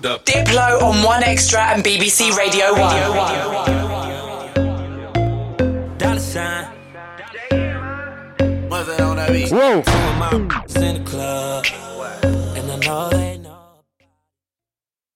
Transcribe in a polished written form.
up. Diplo on 1Xtra and BBC Radio 1. Dollar sign. What's that on that beat? Whoa. Some of my in the club, and I know they